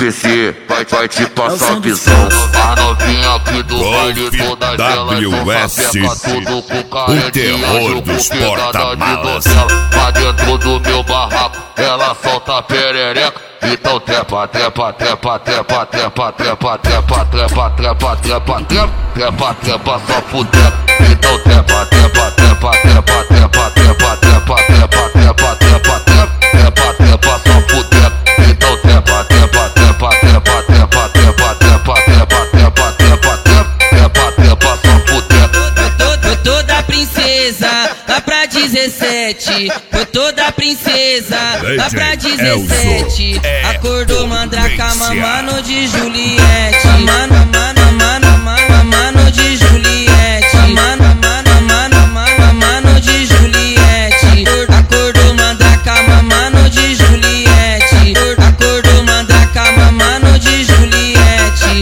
MPC vai te passar visão. A novinha aqui do baile, todas elas são sapeca, tudo com cara de anjo, com pegada de donzela. Lá dentro do meu barraco, ela solta perereca. Então trepa, trepa, trepa, trepa, trepa, trepa, trepa, trepa, trepa, trepa, trepa, trepa, só fudendo. Então trepa, trepa, trepa, trepa, trepa, trepa, trepa, trepa, trepa, trepa, trepa, trepa, só fudendo. Então trepa, trepa, trepa, trepa, trepa, trepa, trepa, trepa, trepa, trepa, trepa, trepa, só fudendo. Foi toda princesa lá pra 17. Foi toda princesa lá pra 17. Acordou mandraca, mamano de Juliette. Mano, mano, mano, mano de Juliette. Mano, mano, mano, mano de Juliette. Acordou mandraca, mamano de Juliette. Acordou mandraca, mamano de Juliette.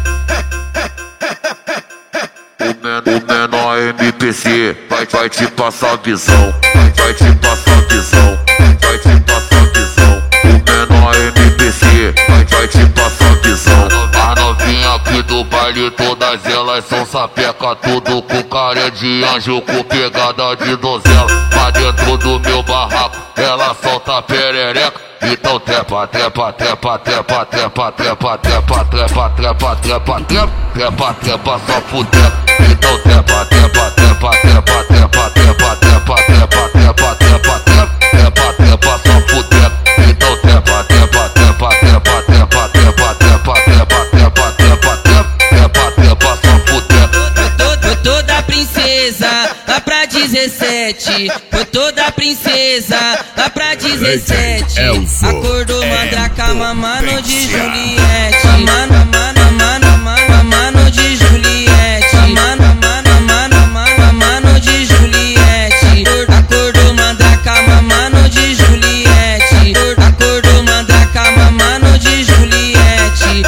O menor MPC vai te passar visão. Vai te passar visão. Vai te passar visão. O menor MPC vai te passar visão. A novinha aqui do baile, todas elas são sapeca, tudo com cara de anjo, com pegada de donzela. Lá dentro do meu barraco, ela solta perereca. Então trepa, trepa, trepa, trepa, trepa, trepa, trepa, trepa, trepa, trepa, trepa, trepa, só fudendo. Então trepa, trepa, trepa, trepa, trepa, trepa, trepa, trepa, trepa, trepa, trepa, trepa, só fudendo. Então trepa, trepa, trepa, trepa, trepa, trepa, trepa, trepa, trepa, trepa, trepa, trepa, só fudendo. Foi toda princesa lá pra 17. Foi toda princesa lá pra 17. Acordou mandraca, mamano de Juliette. Mano, mano, mano, mano, mano de Juliette. Mano, mano, mano, mano de Juliette. Acordou mandraca, mamano de Juliette. Acordou mandraca, mamano de Juliette.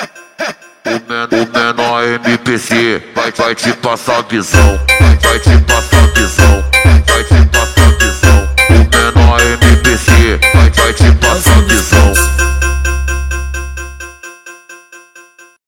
O menor MPC vai te passar visão. Vai te